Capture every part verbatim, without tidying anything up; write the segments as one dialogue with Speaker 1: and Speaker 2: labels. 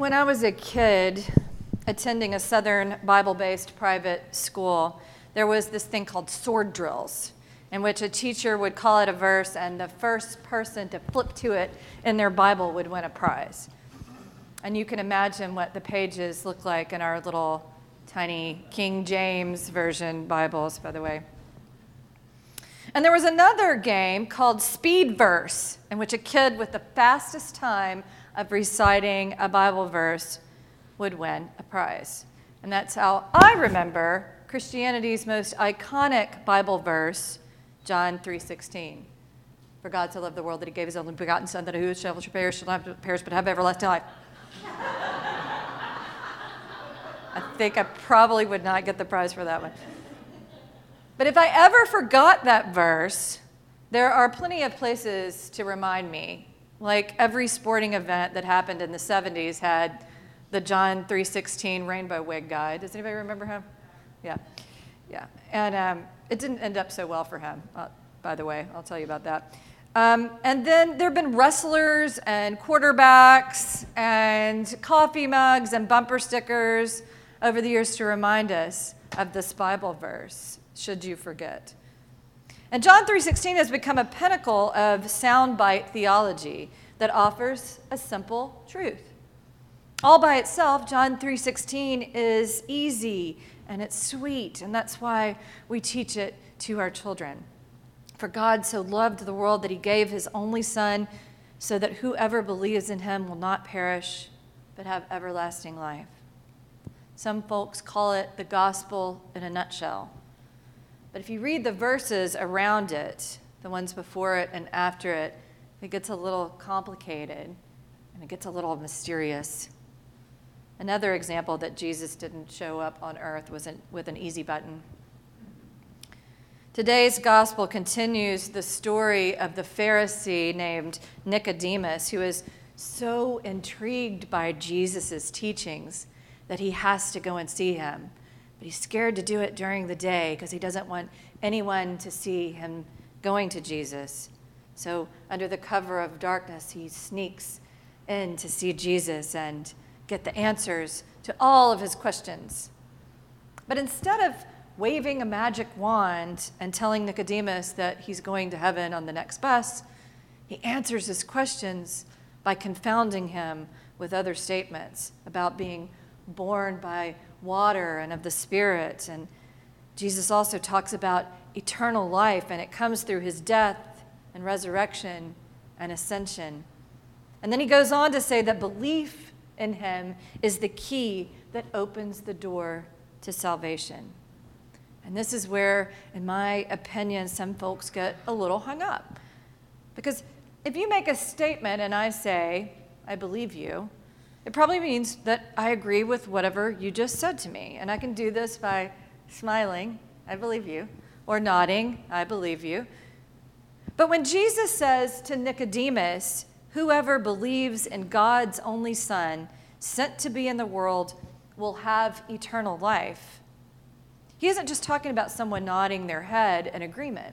Speaker 1: When I was a kid attending a Southern Bible-based private school, there was this thing called sword drills, in which a teacher would call out a verse and the first person to flip to it in their Bible would win a prize. And you can imagine what the pages look like in our little tiny King James Version Bibles, by the way. And there was another game called Speed Verse, in which a kid with the fastest time of reciting a Bible verse would win a prize. And that's how I remember Christianity's most iconic Bible verse, John three sixteen. For God so loved the world that he gave his only begotten Son, that whosoever shall perish shall not perish but have everlasting life. I think I probably would not get the prize for that one. But if I ever forgot that verse, there are plenty of places to remind me. Like every sporting event that happened in the seventies had the John three sixteen rainbow wig guy. Does anybody remember him? Yeah, yeah. And um, it didn't end up so well for him, uh, by the way. I'll tell you about that. Um, and then there have been wrestlers and quarterbacks and coffee mugs and bumper stickers over the years to remind us of this Bible verse, should you forget. And John three sixteen has become a pinnacle of soundbite theology that offers a simple truth. All by itself, John three sixteen is easy and it's sweet, and that's why we teach it to our children. For God so loved the world that he gave his only Son, so that whoever believes in him will not perish, but have everlasting life. Some folks call it the gospel in a nutshell. But if you read the verses around it, the ones before it and after it, it gets a little complicated and it gets a little mysterious. Another example that Jesus didn't show up on earth was in, with an easy button. Today's gospel continues the story of the Pharisee named Nicodemus, who is so intrigued by Jesus' teachings that he has to go and see him. But he's scared to do it during the day because he doesn't want anyone to see him going to Jesus. So under the cover of darkness, he sneaks in to see Jesus and get the answers to all of his questions. But instead of waving a magic wand and telling Nicodemus that he's going to heaven on the next bus, he answers his questions by confounding him with other statements about being born by water and of the Spirit. And Jesus also talks about eternal life, and it comes through his death and resurrection and ascension. And then he goes on to say that belief in him is the key that opens the door to salvation. And this is where, in my opinion, some folks get a little hung up. Because if you make a statement and I say, I believe you, it probably means that I agree with whatever you just said to me. And I can do this by smiling, I believe you, or nodding, I believe you. But when Jesus says to Nicodemus, whoever believes in God's only Son, sent to be in the world, will have eternal life, he isn't just talking about someone nodding their head in agreement.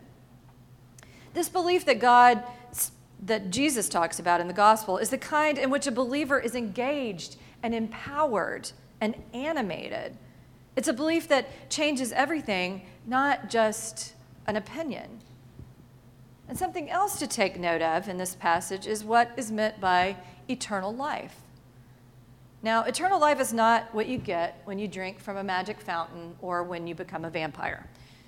Speaker 1: This belief that God that Jesus talks about in the gospel is the kind in which a believer is engaged and empowered and animated. It's a belief that changes everything, not just an opinion. And something else to take note of in this passage is what is meant by eternal life. Now, eternal life is not what you get when you drink from a magic fountain or when you become a vampire.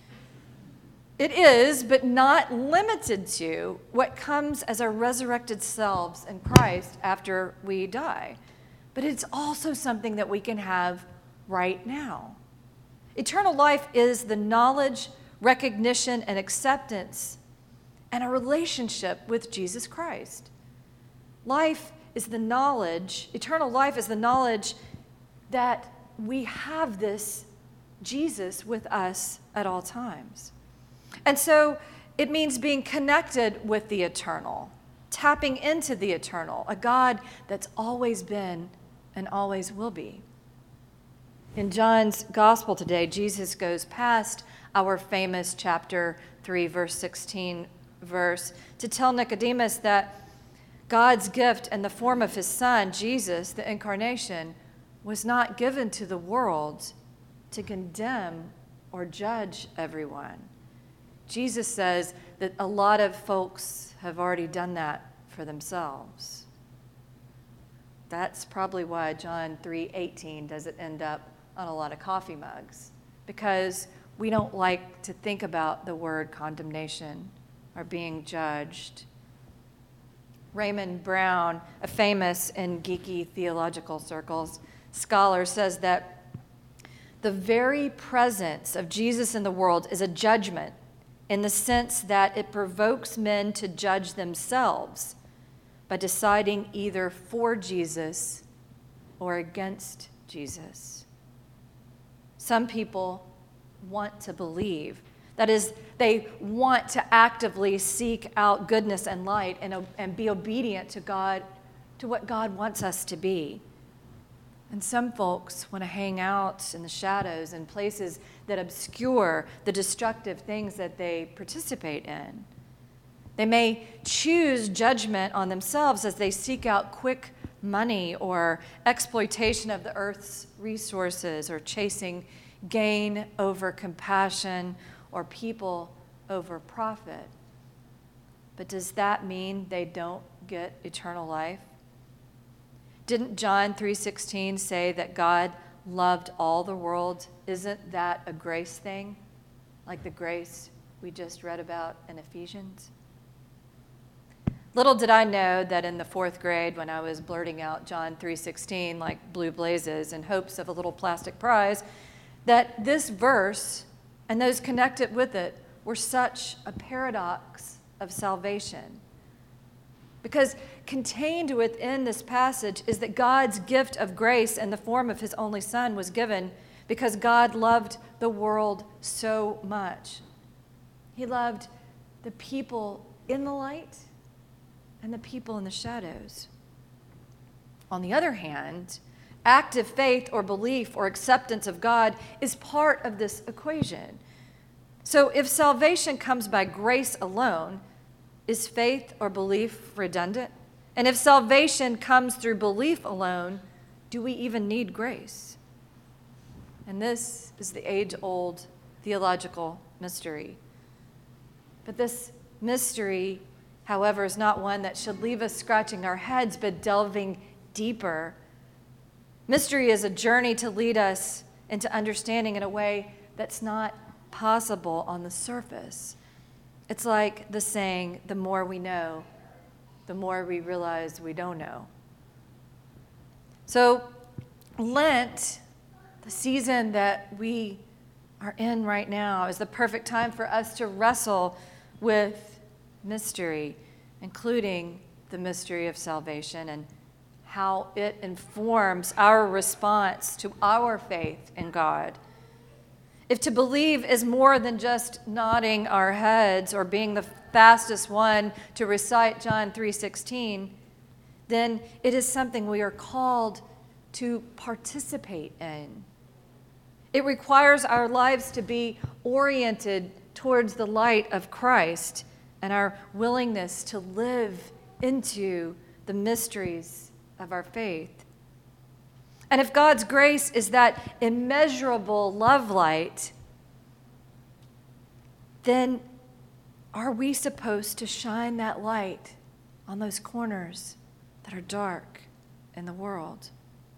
Speaker 1: It is, but not limited to, what comes as our resurrected selves in Christ after we die. But it's also something that we can have right now. Eternal life is the knowledge, recognition, and acceptance, and a relationship with Jesus Christ. Life is the knowledge, eternal life is the knowledge that we have this Jesus with us at all times. And so it means being connected with the eternal, tapping into the eternal, a God that's always been and always will be. In John's gospel today, Jesus goes past our famous chapter three, verse sixteen verse to tell Nicodemus that God's gift in the form of his Son, Jesus, the incarnation, was not given to the world to condemn or judge everyone. Jesus says that a lot of folks have already done that for themselves. That's probably why John three eighteen doesn't end up on a lot of coffee mugs, because we don't like to think about the word condemnation or being judged. Raymond Brown, a famous and geeky theological circles scholar, says that the very presence of Jesus in the world is a judgment in the sense that it provokes men to judge themselves by deciding either for Jesus or against Jesus. Some people want to believe. That is, they want to actively seek out goodness and light and, and be obedient to God, to what God wants us to be. And some folks want to hang out in the shadows in places that obscure the destructive things that they participate in. They may choose judgment on themselves as they seek out quick money or exploitation of the earth's resources, or chasing gain over compassion, or people over profit. But does that mean they don't get eternal life? Didn't John three sixteen say that God loved all the world? Isn't that a grace thing, like the grace we just read about in Ephesians? Little did I know that in the fourth grade, when I was blurting out John three sixteen like blue blazes in hopes of a little plastic prize, that this verse and those connected with it were such a paradox of salvation. Because contained within this passage is that God's gift of grace in the form of his only Son was given because God loved the world so much. He loved the people in the light and the people in the shadows. On the other hand, active faith or belief or acceptance of God is part of this equation. So if salvation comes by grace alone, is faith or belief redundant? And if salvation comes through belief alone, do we even need grace? And this is the age-old theological mystery. But this mystery, however, is not one that should leave us scratching our heads, but delving deeper. Mystery is a journey to lead us into understanding in a way that's not possible on the surface. It's like the saying, the more we know, the more we realize we don't know. So Lent, the season that we are in right now, is the perfect time for us to wrestle with mystery, including the mystery of salvation and how it informs our response to our faith in God. If to believe is more than just nodding our heads or being the fastest one to recite John three sixteen, then it is something we are called to participate in. It requires our lives to be oriented towards the light of Christ and our willingness to live into the mysteries of our faith. And if God's grace is that immeasurable love light, then are we supposed to shine that light on those corners that are dark in the world?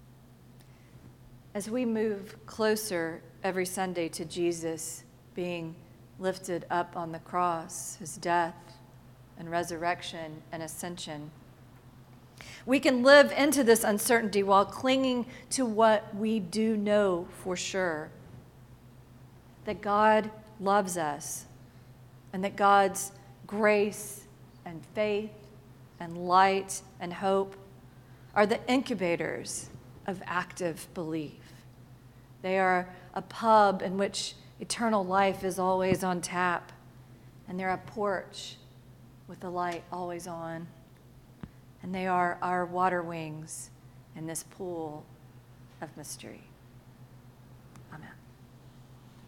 Speaker 1: As we move closer every Sunday to Jesus being lifted up on the cross, his death and resurrection and ascension, we can live into this uncertainty while clinging to what we do know for sure, that God loves us and that God's grace and faith and light and hope are the incubators of active belief. They are a pub in which eternal life is always on tap, and they're a porch with the light always on. And they are our water wings in this pool of mystery.